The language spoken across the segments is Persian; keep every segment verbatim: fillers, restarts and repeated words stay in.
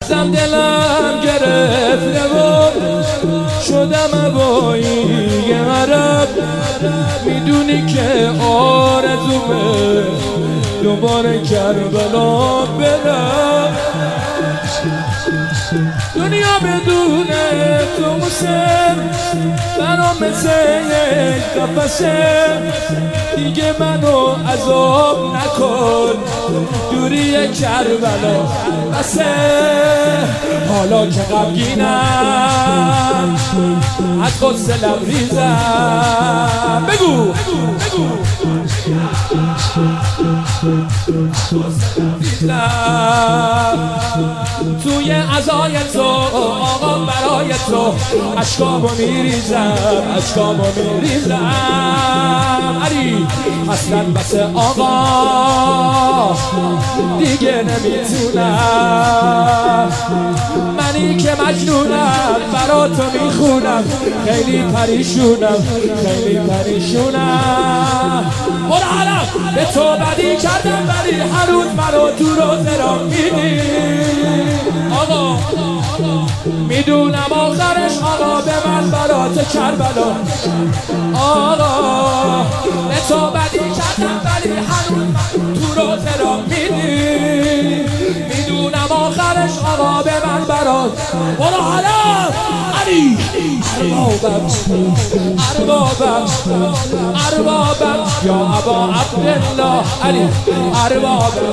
زم دلم گرفته و شدم ابایی عرب. میدونی که آرزومه دوباره کربلا برم. دنیا بدون تو مسن برام مثل یک قفسه. دیگه منو عذاب نکن دوری کربلا بسه. حالا که غمگینم از غصه لبریزم. بگو توی عزای تو آقا برای تو اشکامو میریزم اشکامو میریزم. علی اصلا بس آقا دیگه نمیتونم. منی که مجنونم برا تو میخونم. خیلی پریشونم خیلی پریشونم. برو علم به تو بدی کردم ولی هر روز مرا تو روزه را میدی. آقا میدونم آخرش آقا به من برات کربلا. آقا به تو بدی کردم ولی هر روز تو روزه را میدی. میدونم آخرش آقا به من برات. برو علم علی اربابم اربابم اربابم یا ابا عبدالله. علی اربابم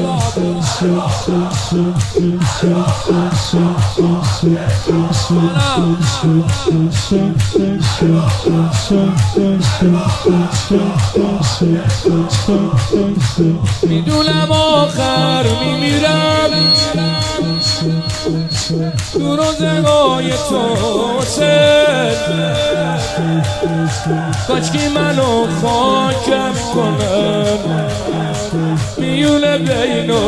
میدونم آخر میمیرم تو روزگاه تو سر. کاشکی منو خاکم کنم میونه بین و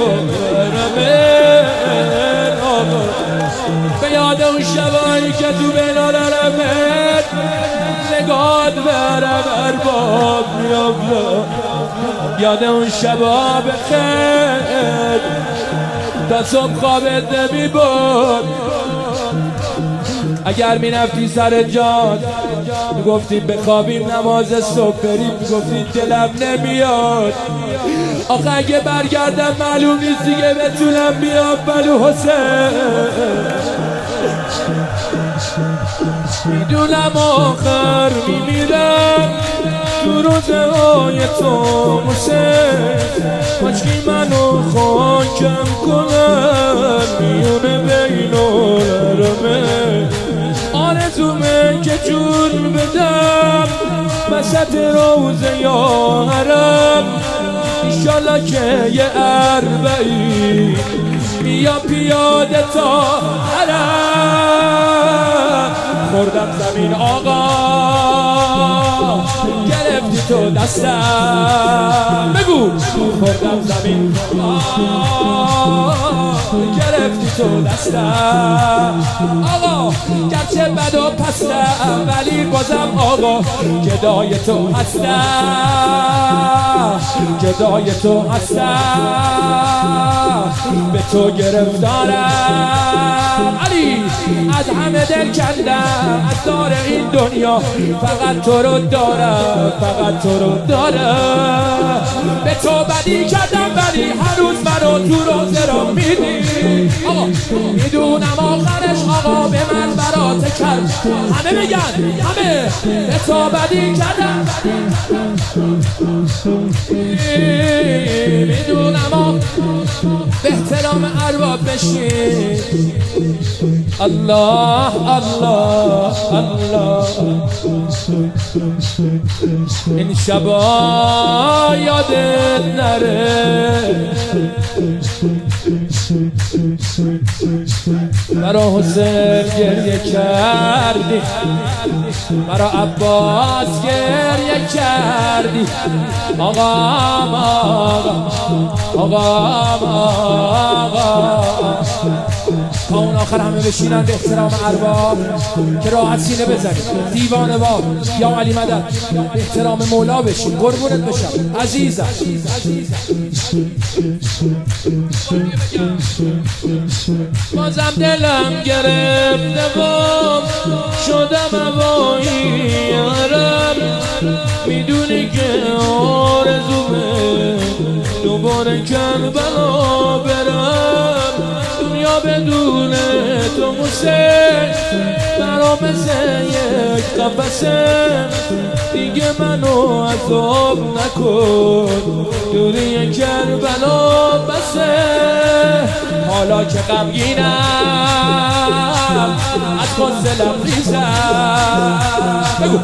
رمین. به یاد اون شبایی که تو بلال رمین نگاد برم ارباب میابلا. یاد اون شبا بخیر تا صبح خوابت نمی بود. اگر می رفتی سر جاد می گفتی بخوابیم نماز صبح بریم. می گفتی دلم نمیاد. آخه اگه برگردم معلوم نیست دیگه بتونم بیام بلو حسین. میدونم آخر میمیرم تو روزهای تو حسین. کاشکی منو خاکم کنن میونه بین و رمه. آرزومه که جون بدم وسط روزه یا حرم. ایشالله که یه اربعی بیا پیاده تا حرم. خوردم زمین آقا گرفتی تو دستم. بگو خوردم زمین آقا گرفتی تو دستم. آقا گرچه بد و پستم ولی بازم آقا گدای تو هستم. گدای تو هستم به تو گرفتارم. علی از همه دل کندم از دار این دنیا فقط تو رو دارم فقط تو رو دارم. به تو بدی کردم ولی هر روز منو تو روزه را میدی. آقا میدونم آخرش آقا به من برات کرد. همه بگن همه به تو بدی کردم میدونم آقا به احترام ارباب بشین. الله الله الله این شبا یادت نره. برا حسین گریه کردی برا عباس گریه کردی. آقا آقا آقا آقا تا اون آخر همه بشینن به احترام ارباب که راحت سینه بزنید. دیوانه باب یا علی مدد به احترام مولا بشین. قربونت بشم عزیزم. بازم دلم گرفته و شدم هوایی یارم، میدونی که آرزومه دوباره کربلا برم. دنیا بدون تو حسین برام مثل یک قفسه، دیگه منو عذاب نکن دوری کربلا بسه. حالا که غمگینم از غصه ریزم. بگو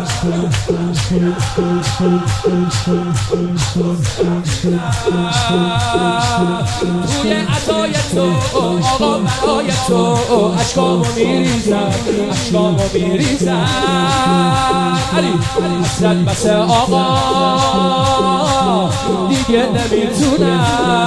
توی عطای تو آقا برای تو اشکامو میریزم، اشکامو میریزم. علی حسرت بس آقا دیگه نمیتونم،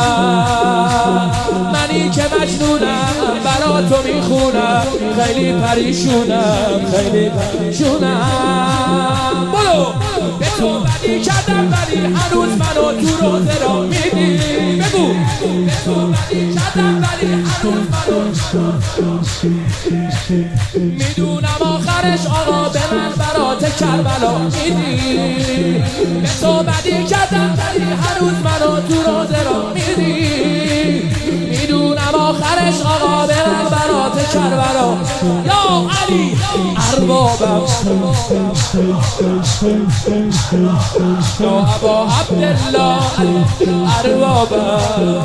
منی که مجنونم برا تو میخونم، خیلی پریشونم خیلی پریشونم. برو به تو بدی کردم ولی هنوز منو تو روزه را میدی. بگو به تو بدی کردم ولی هنوز منو میدونم آخرش آقا به من برات کربلا میدی. به تو بدی کردم ولی هنوز منو تو روزه را میدی. میدونم آخرش آقا به من برات کربلا. یا علی اربابم یا ابا عبدالله اربابم.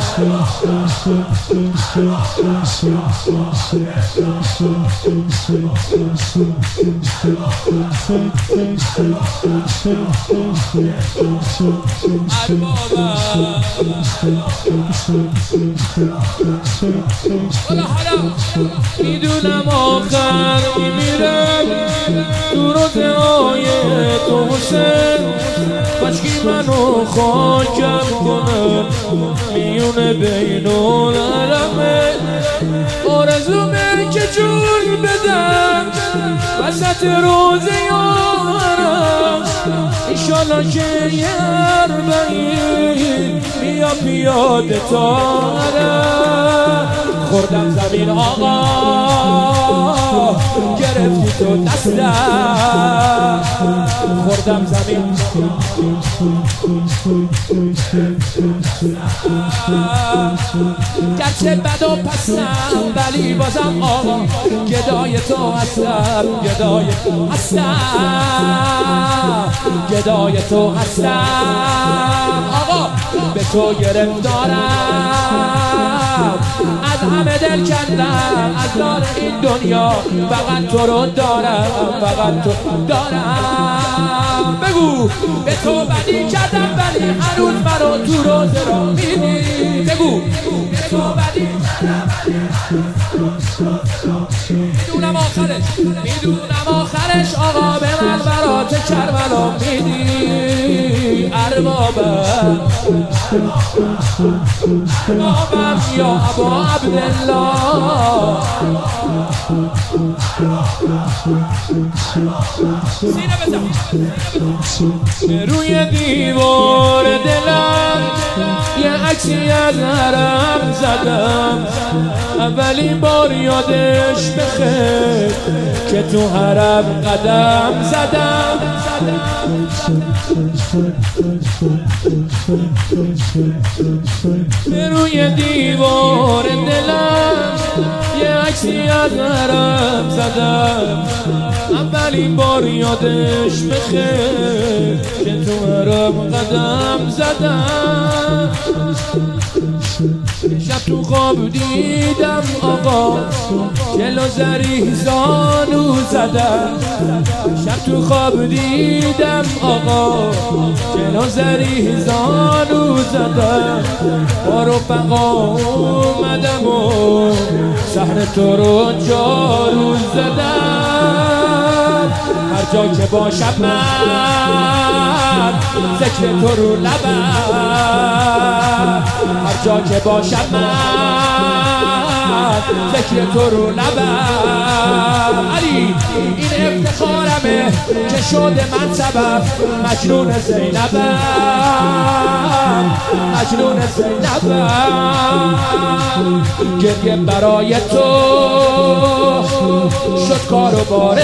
میدونم آخر میمیرم تو روزه های تو حسین، بشکی منو خاکم کنم میونه بین العالمه. آرزومه که جون بدم وسط روزه یارم، ایشالا که یه اربعین بیا پیاده تارم. خوردم زمین آقا گرفتی تو دستم، خوردم زمین گرچه بد و پستم ولی بازم آقا گدای تو هستم، گدای تو هستم، گدای تو هستم. آقا به تو گرفتارم، از همه دل کندم از دار این دنیا، فقط تو رو دارم، فقط تو دارم. بگو به تو بدی کردم ولی هنوز منو تو روزه را میدی. بگو به تو بدی کردم میدونم آخرش، میدونم آخرش آقا به من برات کربلا میدی. اربابم اربابم یا ابا عبدالله. به روی دیوار دلم یه عکسی از حرم زدم، اولین بار یادش بخیر که تو حرم قدم زدم. به روی دیوار دلم یه عکسی از حرم زدم، اولین بار یادش بخیر که تو حرم قدم زدم. شب تو خواب دیدم آقا جلو زری زانو زدم، شب تو خواب دیدم آقا جلو زری زانو زدم. با رفقا اومدم و صحن تو رو جارو زدم. هر جا که باشم من ذکر تو رو لبم، هر جا که باشم من ذکر تو رو لبم علی این افتخارمه که شده من سبب مجنون زینبم مجنون زینبم گریه برای تو شد کار و بار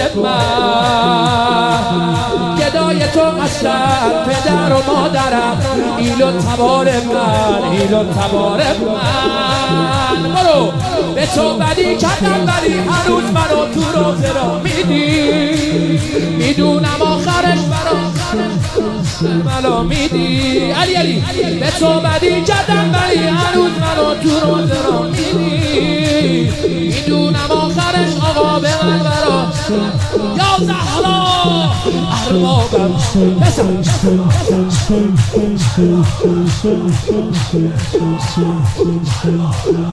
من گدای تو هستن پدر و مادرم ایل و تبار من ایل و تبار من برو به تو بدی کردم ولی هنوز منو تو روزه را میدی میدونم آخرش برا ملا میدی علی علی به تو بدی کردم ولی هنوز منو تو روزه را میدی میدونم آخرش آقا به من برا یا زهرا اربابم بزن